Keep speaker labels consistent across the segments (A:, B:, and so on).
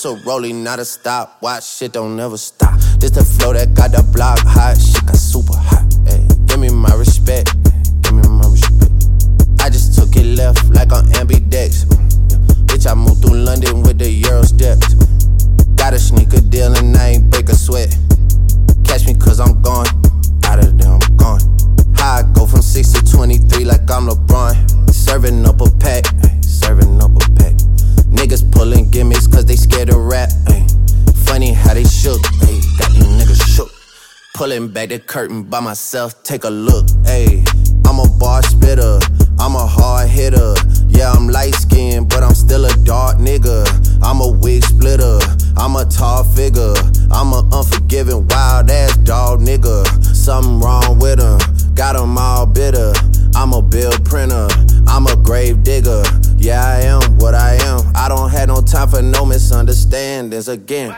A: This a rolling, not a stop. Watch, shit don't never stop. This the flow that got the block hot. Shit got super hot. Ay, give me my respect. Give me my respect. I just took it left like on ambidex. Bitch, I moved through London with the Euro steps. Got a sneaker deal and I ain't break a sweat. Catch me cause I'm gone. Out of there, I'm gone. How I go from 6 to 23 like I'm LeBron. Serving up a pack. Serving up a pack. Niggas pulling gimmicks cause they scared to rap. Ay. Funny how they shook. Ay. Got these niggas shook. Pulling back the curtain by myself. Take a look. Ay. I'm a bar spitter. I'm a hard hitter. Yeah, I'm light skinned, but I'm still a dark nigga. I'm a wig splitter. I'm a tall figure. I'm a unforgiving, wild ass dog nigga. Something wrong with him. Got him all bitter. I'm a bill printer. I'm a grave digger. Yeah, I am what I am. I don't have no time for no misunderstandings again.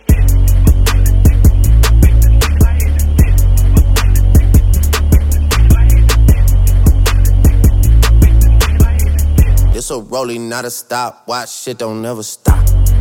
A: This a rolling, not a stop. Watch, shit don't never stop.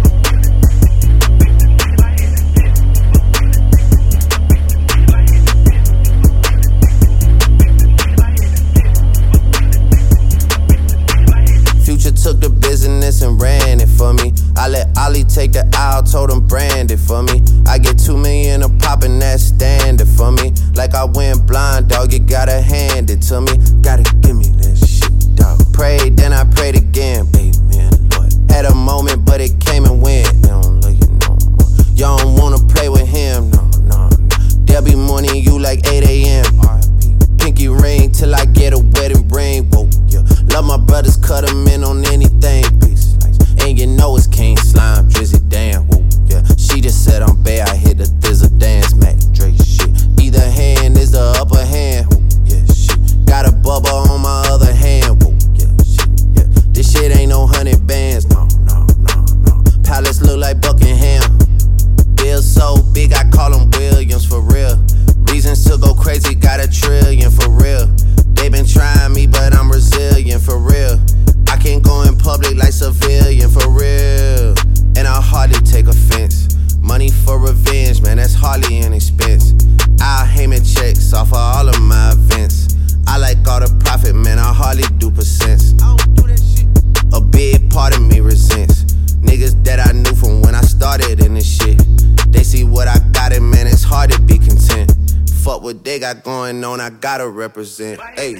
A: Future took the business and ran it for me. I let Ollie take the aisle, told him brand it for me. I get 2 million a pop and that's standard for me. Like I went blind, dog, you gotta hand it to me. Gotta give me that shit, dog. Prayed, then I prayed again, baby, man, Lord. Had a moment, but it came and went. They don't love you no more. You don't wanna play with him, no, no, no. They'll be mourning you like 8 a.m. Pinky ring till I get a wedding ring, whoa, yeah. Love my brothers, cut them in on anything, peace. And you know it's King Slime, Drizzy, damn, whoa, yeah. She just said I'm bad, I hit the thizzle dance, Mac Dre, shit. Either hand is the upper hand, whoa, yeah, shit. Got a bubble on my other hand, whoa, yeah, shit, yeah. This shit ain't no 100 bands, no, no, no, no. Palace look like Buckingham. Bill so big, I call him Williams, for real. Reasons to go crazy, got a trillion, for real. They been trying me, but I'm resilient, for real. I can't go in public like civilian, for real. And I hardly take offense. Money for revenge, man, that's hardly an expense. I'll Heyman checks off of all of my events. I like all the profit, man, I hardly do percents. I don't do that shit. A big part of me resents niggas that I knew from when I started in this shit. They see what I got and man, it's hard to be content. Fuck what they got going on, I gotta represent. Ayy.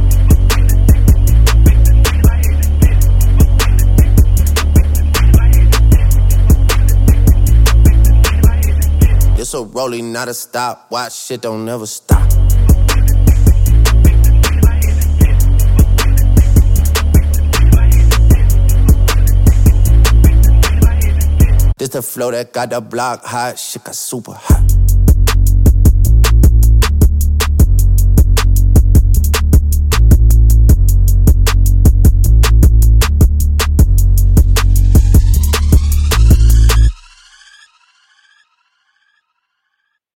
A: This a rolling, not a stop. Watch, shit don't never stop. This the flow that got the block hot. Shit got super hot.